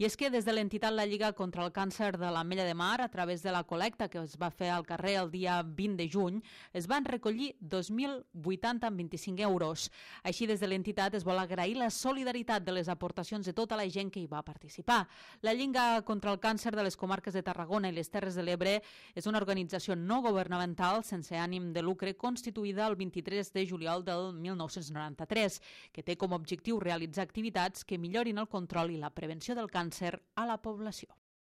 I és que des de l'entitat La Lliga contra el Càncer de l'Ametlla de Mar, a través de la col·lecta que es va fer al carrer el dia 20 de juny, es van recollir 2.080 amb 25 euros. Així, des de l'entitat es vol agrair la solidaritat de les aportacions de tota la gent que hi va participar. La Lliga contra el Càncer de les comarques de Tarragona i les Terres de l'Ebre és una organització no governamental sense ànim de lucre constituïda el 23 de juliol del 1993, que té com a objectiu realitzar activitats que millorin el control i la prevenció del càncer a la població.